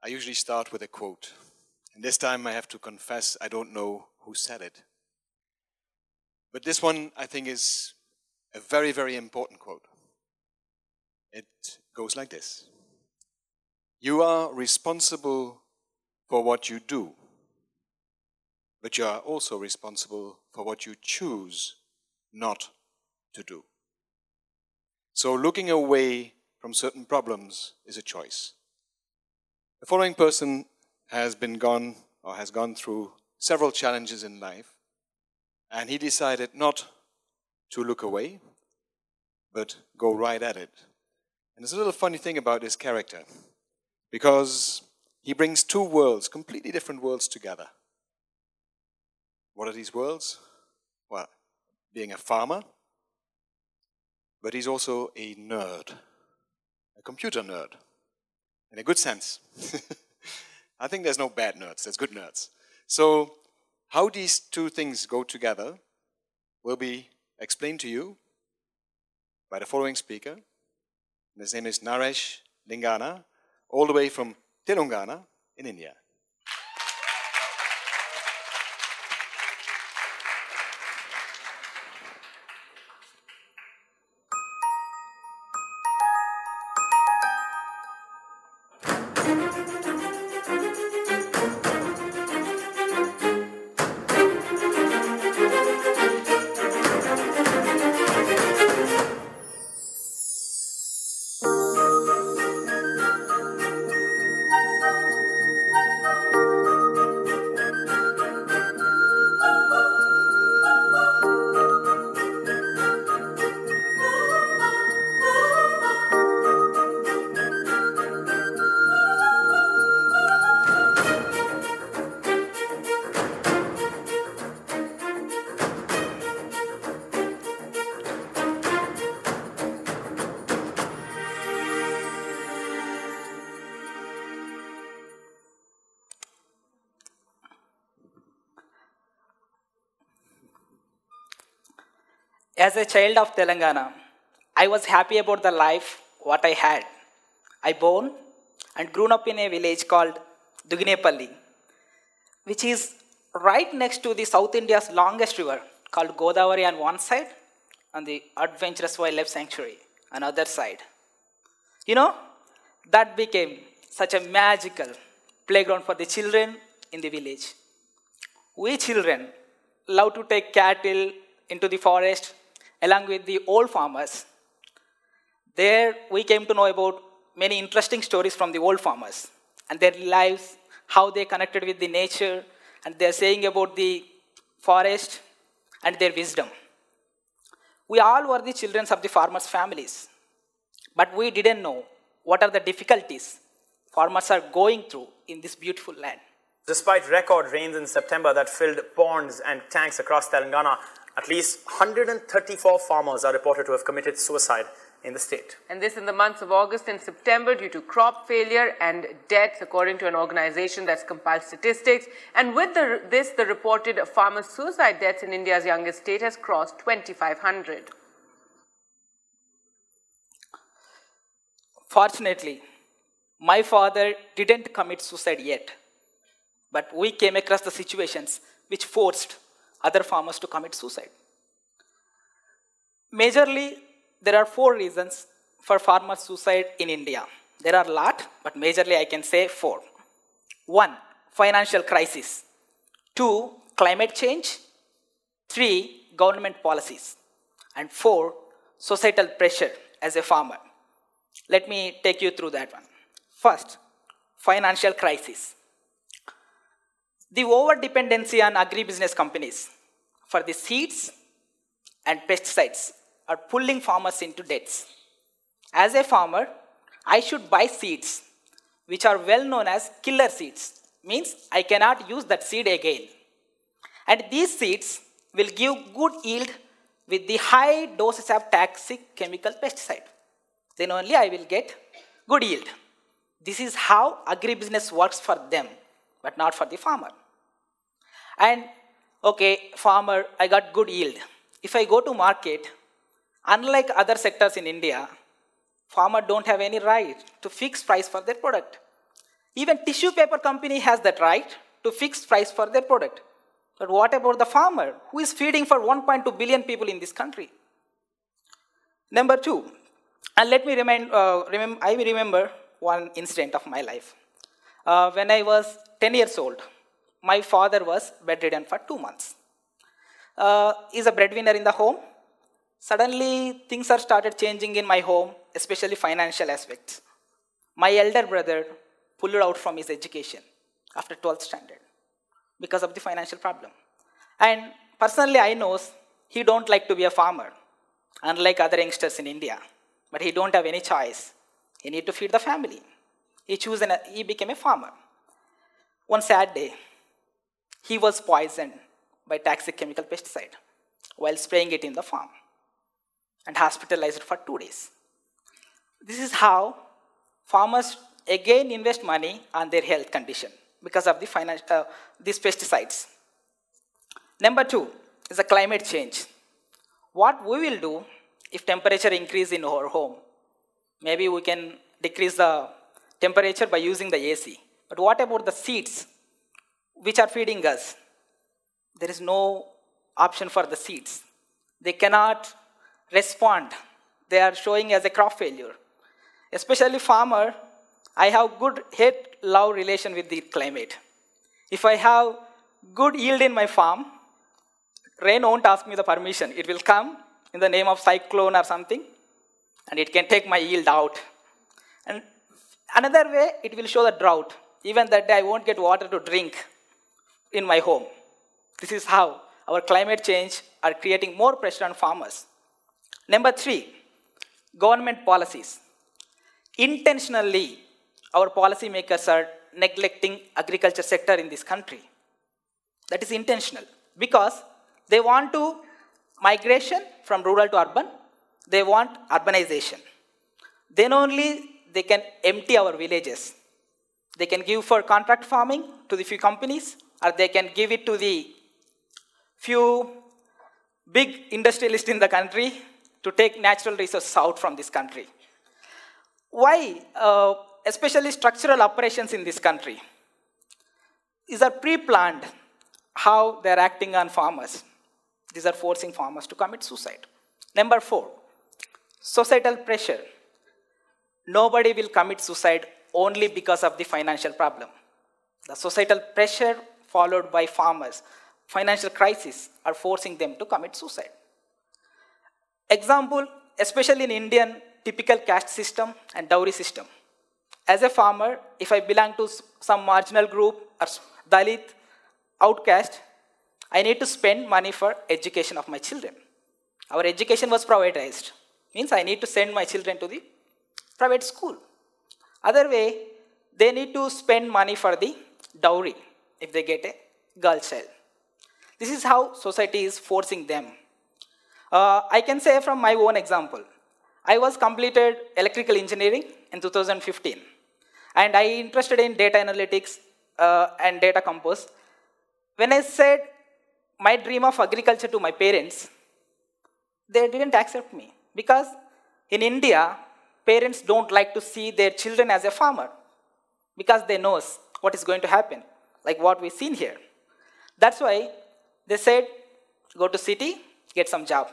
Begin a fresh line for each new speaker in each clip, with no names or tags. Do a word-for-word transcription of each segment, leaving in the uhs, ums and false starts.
I usually start with a quote. And this time I have to confess I don't know who said it. But this one, I think, is a very, very important quote. It goes like this. You are responsible for what you do, but you are also responsible for what you choose not to do. So looking away from certain problems is a choice. The following person has been gone or has gone through several challenges in life, and he decided not to look away, but go right at it. And there's a little funny thing about his character, because he brings two worlds, completely different worlds together. What are these worlds? Well, being a farmer, but he's also a nerd, a computer nerd, in a good sense. I think there's no bad nerds, there's good nerds. So how these two things go together will be explained to you by the following speaker. His name is Naresh Lingana, all the way from Telangana in India.
As a child of Telangana, I was happy about the life what I had. I born and grew up in a village called Duginepalli, which is right next to the South India's longest river called Godavari on one side and the Adventurous Wildlife Sanctuary on the other side. You know, that became such a magical playground for the children in the village. We children love to take cattle into the forest along with the old farmers. There we came to know about many interesting stories from the old farmers and their lives, how they connected with the nature, and they're saying about the forest and their wisdom. We all were the children of the farmers' families, but we didn't know what are the difficulties farmers are going through in this beautiful land.
Despite record rains in September that filled ponds and tanks across Telangana, at least one hundred thirty-four farmers are reported to have committed suicide in the state.
And this in the months of August and September due to crop failure and deaths, according to an organization that's compiled statistics. And with the, this, the reported farmer suicide deaths in India's youngest state has crossed twenty-five hundred.
Fortunately, my father didn't commit suicide yet, but we came across the situations which forced other farmers to commit suicide. Majorly, there are four reasons for farmer suicide in India. There are a lot, but majorly I can say four. One, financial crisis. Two, climate change. Three, government policies. And four, societal pressure as a farmer. Let me take you through that one. First, financial crisis. The over-dependency on agribusiness companies for the seeds and pesticides are pulling farmers into debts. As a farmer, I should buy seeds which are well known as killer seeds. Means I cannot use that seed again. And these seeds will give good yield with the high doses of toxic chemical pesticide. Then only I will get good yield. This is how agribusiness works for them, but not for the farmer. And okay, farmer, I got good yield. If I go to market, unlike other sectors in India, farmers don't have any right to fix price for their product. Even tissue paper company has that right to fix price for their product. But what about the farmer who is feeding for one point two billion people in this country? Number two, and let me remind, uh, remember, I remember one incident of my life. Uh, when I was ten years old, my father was bedridden for two months. Uh, he's a breadwinner in the home. Suddenly, things are started changing in my home, especially financial aspects. My elder brother pulled out from his education after twelfth standard because of the financial problem. And personally, I know he don't like to be a farmer, unlike other youngsters in India. But he don't have any choice. He need to feed the family. He chose and he became a farmer. One sad day, he was poisoned by toxic chemical pesticide while spraying it in the farm and hospitalized for two days. This is how farmers again invest money on their health condition because of the finan- uh, these pesticides. Number two is the climate change. What we will do if temperature increase in our home? Maybe we can decrease the temperature by using the A C. But what about the seeds which are feeding us? There is no option for the seeds. They cannot respond. They are showing as a crop failure. Especially farmer, I have good hate-love relation with the climate. If I have good yield in my farm, rain won't ask me the permission. It will come in the name of cyclone or something, and it can take my yield out. And another way, it will show the drought. Even that day, I won't get water to drink in my home. This is how our climate change are creating more pressure on farmers. Number three, government policies. Intentionally, our policymakers are neglecting agriculture sector in this country. That is intentional because they want to migration from rural to urban. They want urbanization. Then only they can empty our villages. They can give for contract farming to the few companies, or they can give it to the few big industrialists in the country to take natural resources out from this country. Why? Uh, especially structural operations in this country. These are pre-planned how they're acting on farmers. These are forcing farmers to commit suicide. Number four, societal pressure. Nobody will commit suicide only because of the financial problem. The societal pressure followed by farmers, financial crisis are forcing them to commit suicide. Example, especially in Indian typical caste system and dowry system. As a farmer, if I belong to some marginal group or Dalit, outcast, I need to spend money for education of my children. Our education was privatized. Means I need to send my children to the private school. Other way, they need to spend money for the dowry if they get a girl child. This is how society is forcing them. Uh, I can say from my own example. I was completed electrical engineering in two thousand fifteen. And I interested in data analytics uh, and data compose. When I said my dream of agriculture to my parents, they didn't accept me. Because in India, parents don't like to see their children as a farmer. Because they know what is going to happen, like what we've seen here. That's why they said, go to city, get some job.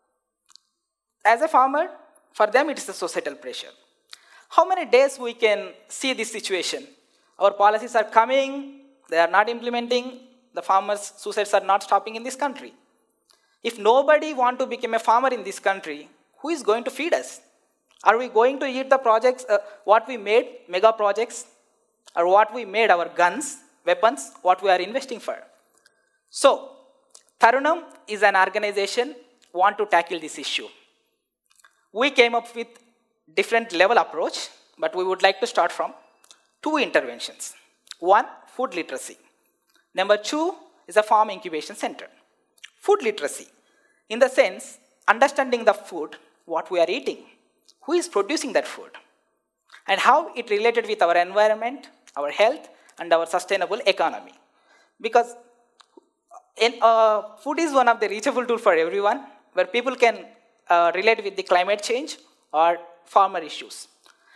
As a farmer, for them it is a societal pressure. How many days we can see this situation? Our policies are coming, they are not implementing, the farmers' suicides are not stopping in this country. If nobody wants to become a farmer in this country, who is going to feed us? Are we going to eat the projects, uh, what we made, mega projects, or what we made, our guns, weapons, what we are investing for? So, Tarunam is an organization want to tackle this issue. We came up with different level approach, but we would like to start from two interventions. One, food literacy. Number two is a farm incubation center. Food literacy, in the sense, understanding the food, what we are eating, who is producing that food, and how it related with our environment, our health, and our sustainable economy. Because in, uh, food is one of the reachable tool for everyone, where people can uh, relate with the climate change or farmer issues.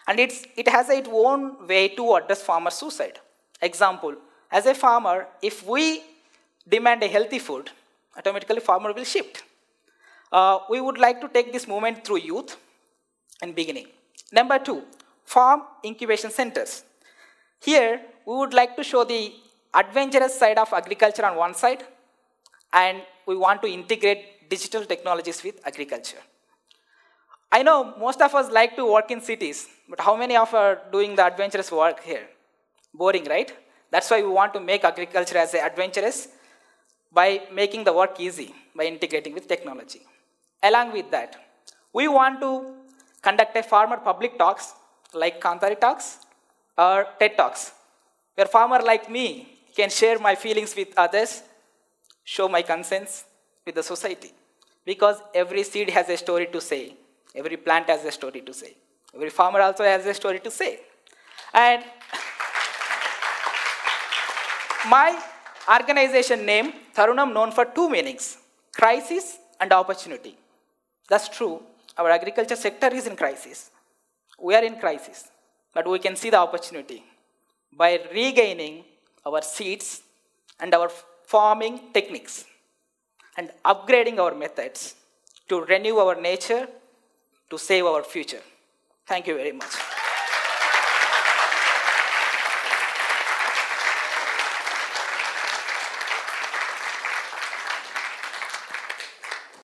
And it's, it has its own way to address farmer suicide. Example, as a farmer, if we demand a healthy food, automatically farmer will shift. Uh, we would like to take this movement through youth and beginning. Number two, farm incubation centers. Here, we would like to show the adventurous side of agriculture on one side, and we want to integrate digital technologies with agriculture. I know most of us like to work in cities, but how many of us are doing the adventurous work here? Boring, right? That's why we want to make agriculture as adventurous by making the work easy, by integrating with technology. Along with that, we want to conduct a farmer public talks like Kantari Talks or TED Talks, where farmer like me can share my feelings with others, show my concerns with the society. Because every seed has a story to say, every plant has a story to say, every farmer also has a story to say. And my organization name, Tharunam, known for two meanings, crisis and opportunity. That's true. Our agriculture sector is in crisis. We are in crisis, but we can see the opportunity by regaining our seeds and our farming techniques and upgrading our methods to renew our nature, to save our future. Thank you very much.